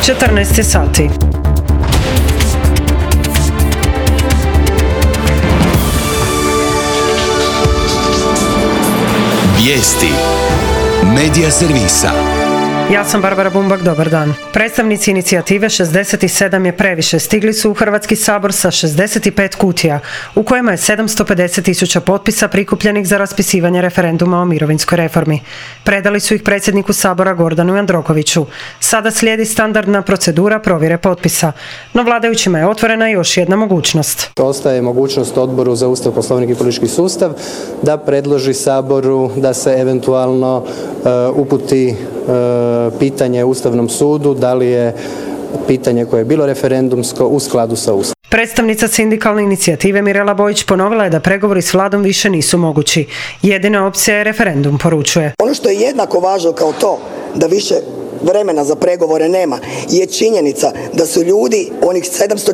14 sati. Vijesti Medija servisa. Ja sam Barbara Bumbak, dobar dan. Predstavnici inicijative 67 je previše stigli su u Hrvatski sabor sa 65 kutija, u kojima je 750.000 potpisa prikupljenih za raspisivanje referenduma o mirovinskoj reformi. Predali su ih predsjedniku sabora Gordanu Jandrokoviću. Sada slijedi standardna procedura provjere potpisa, no vladajućima je otvorena još jedna mogućnost. Ostaje mogućnost Odboru za Ustav, Poslovnik i politički sustav da predloži saboru da se eventualno uputi pitanje Ustavnom sudu da li je pitanje koje je bilo referendumsko u skladu sa Ustavom. Predstavnica sindikalne inicijative Mirela Bojić ponovila je da pregovori s vladom više nisu mogući. Jedina opcija je referendum, poručuje. Ono što je jednako važno kao to da više vremena za pregovore nema je činjenica da su ljudi, onih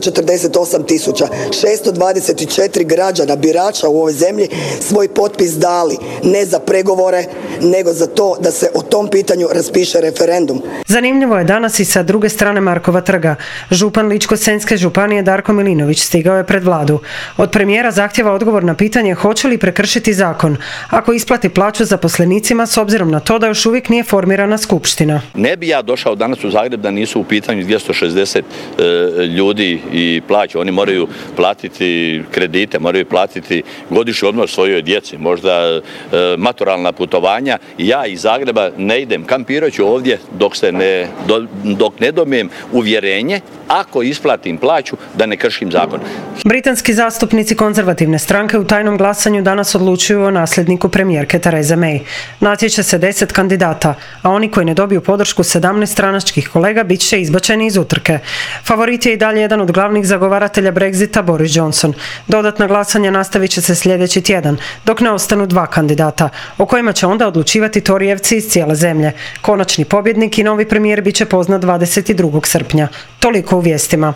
748.624 građana birača u ovoj zemlji, svoj potpis dali ne za pregovore, nego za to da se o tom pitanju raspiše referendum. Zanimljivo je danas i sa druge strane Markova trga. Župan Ličko-senjske županije Darko Milinović stigao je pred vladu. Od premijera zahtjeva odgovor na pitanje hoće li prekršiti zakon ako isplati plaću zaposlenicima s obzirom na to da još uvijek nije formirana skupština. Ne bi ja došao danas u Zagreb da nisu u pitanju 260 ljudi i plaće. Oni moraju platiti kredite, moraju platiti godišnji odmor svojoj djeci, možda maturalna putovanja. Ja iz Zagreba ne idem, kampirat ću ovdje dok ne dobijem uvjerenje, ako isplatim plaću, da ne kršim zakon. Britanski zastupnici konzervativne stranke u tajnom glasanju danas odlučuju o nasljedniku premijerke Therese May. Natječe se 10 kandidata, a oni koji ne dobiju podršku 17 stranačkih kolega bit će izbačeni iz utrke. Favorit je i dalje jedan od glavnih zagovaratelja Brexita, Boris Johnson. Dodatna glasanja nastavit će se sljedeći tjedan, dok ne ostanu 2 kandidata, o kojima će onda odlučivati Torijevci iz cijele zemlje. Konačni pobjednik i novi premijer bit će poznat 22. srpnja. Toliko u vijestima.